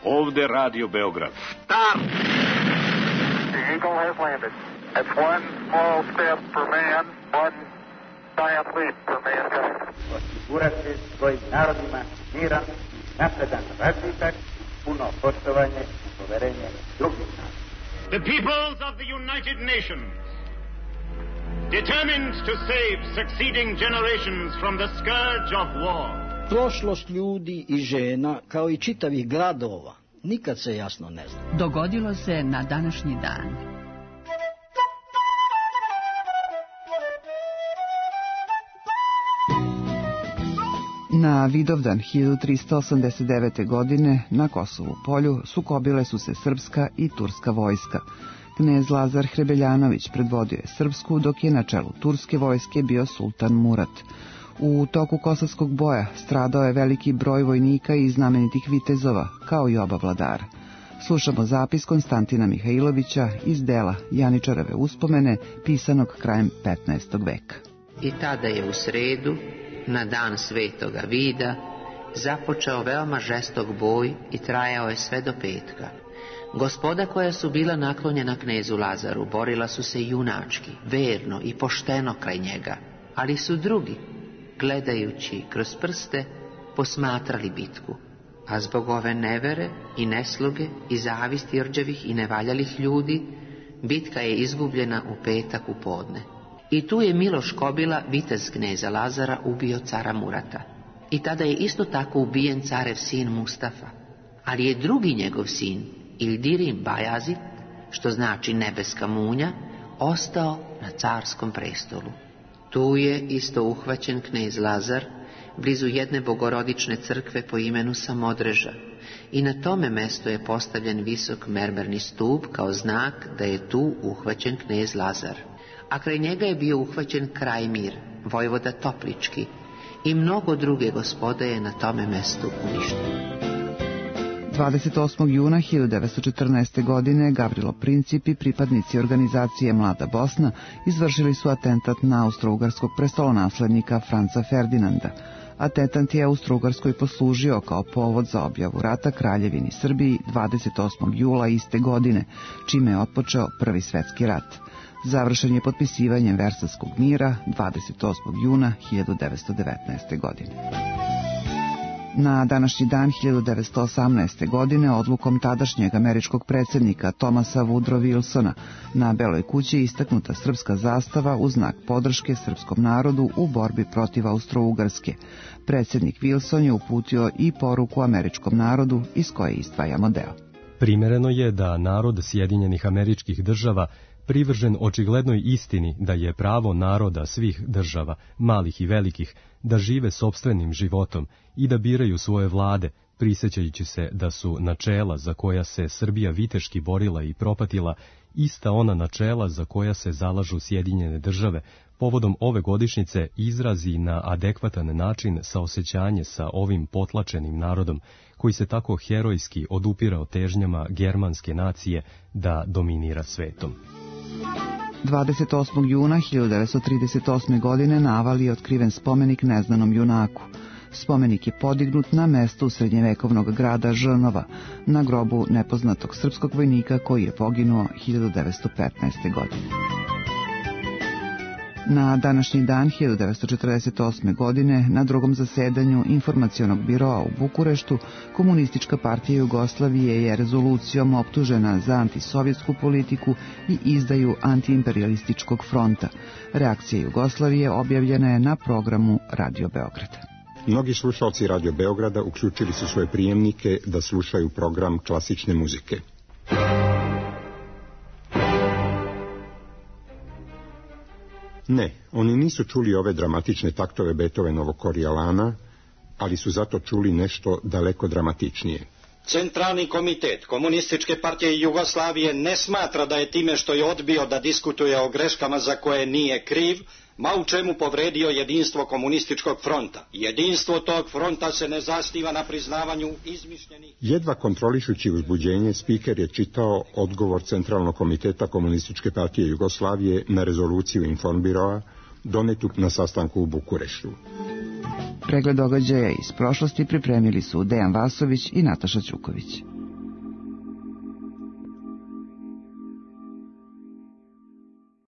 Ovde Radio Beograd. Start! The Eagle has landed. It's one small step for man, one giant leap for mankind. Osigurati svojim narodima miran, napredan razvitak, puno poštovanje i poverenje drugih naroda. The peoples of the United Nations, determined to save succeeding generations from the scourge of war. Prošlost ljudi i žena, kao i čitavih gradova, nikad se jasno ne zna. Dogodilo se na današnji dan. Na Vidovdan 1389. godine na Kosovu polju sukobile su se srpska i turska vojska. Knez Lazar Hrebeljanović predvodio je srpsku, dok je na čelu turske vojske bio sultan Murat. U toku kosovskog boja stradao je veliki broj vojnika i znamenitih vitezova, kao i oba vladara. Slušamo zapis Konstantina Mihajlovića iz dela Janičarove uspomene, pisanog krajem 15. veka. I tada je u sredu, na dan Svetoga Vida, započeo veoma žestok boj i trajao je sve do petka. Gospoda koja su bila naklonjena knezu Lazaru borila su se junački, verno i pošteno kraj njega, ali su drugi, gledajući kroz prste, posmatrali bitku. A zbog ove nevere i nesluge i zavisti rđavih i nevaljalih ljudi, bitka je izgubljena u petak u podne. I tu je Miloš Kobila, vitez kneza Lazara, ubio cara Murata. I tada je isto tako ubijen carev sin Mustafa. Ali je drugi njegov sin, Ildirim Bajazid, što znači nebeska munja, ostao na carskom prestolu. Tu je isto uhvaćen knez Lazar, blizu jedne bogorodične crkve po imenu Samodreža. I na tome mestu je postavljen visok mermerni stup kao znak da je tu uhvaćen knez Lazar. A kraj njega je bio uhvaćen Krajmir, vojvoda Toplički, i mnogo druge gospode je na tome mestu uništeno. 28. juna 1914. godine Gavrilo Princip i pripadnici organizacije Mlada Bosna izvršili su atentat na austrougarskog prestolonaslednika Franca Ferdinanda. Atentat je Austrougarskoj poslužio kao povod za objavu rata Kraljevini Srbiji 28. jula iste godine, čime je otpočeo Prvi svetski rat. Završen je potpisivanjem Versajskog mira 28. juna 1919. godine. Na današnji dan 1918. godine odlukom tadašnjeg američkog predsjednika Thomasa Woodrow Wilsona na Beloj kući istaknuta srpska zastava u znak podrške srpskom narodu u borbi protiv Austro-Ugarske. Predsjednik Wilson je uputio i poruku američkom narodu iz koje izdvajamo deo. Primereno je da narod Sjedinjenih Američkih Država, privržen očiglednoj istini da je pravo naroda svih država, malih i velikih, da žive sopstvenim životom i da biraju svoje vlade, prisjećajući se da su načela za koja se Srbija viteški borila i propatila ista ona načela za koja se zalažu Sjedinjene Države, povodom ove godišnjice izrazi na adekvatan način saosećanje sa ovim potlačenim narodom, koji se tako herojski odupirao težnjama germanske nacije da dominira svetom. 28. juna 1938. godine na Avali je otkriven spomenik neznanom junaku. Spomenik je podignut na mestu srednjevekovnog grada Žrnova, na grobu nepoznatog srpskog vojnika koji je poginuo 1915. godine. Na današnji dan 1948. godine na drugom zasedanju Informacionog biroa u Bukureštu Komunistička partija Jugoslavije je rezolucijom optužena za antisovjetsku politiku i izdaju antiimperialističkog fronta. Reakcija Jugoslavije objavljena je na programu Radio Beograda. Mnogi slušalci Radio Beograda uključili su svoje prijemnike da slušaju program klasične muzike. Ne, oni nisu čuli ove dramatične taktove Beethovenovog Korijalana, ali su zato čuli nešto daleko dramatičnije. Centralni komitet Komunističke partije Jugoslavije ne smatra da je time što je odbio da diskutuje o greškama za koje nije kriv, ma u čemu povredio jedinstvo komunističkog fronta. Jedinstvo tog fronta se ne zasniva na priznavanju izmišljenih... Jedva kontrolišući uzbuđenje, spiker je čitao odgovor Centralnog komiteta Komunističke partije Jugoslavije na rezoluciju Informbiroa, donetu na sastanku u Bukureštu. Pregled događaja iz prošlosti pripremili su Dejan Vasović i Nataša Ćuković.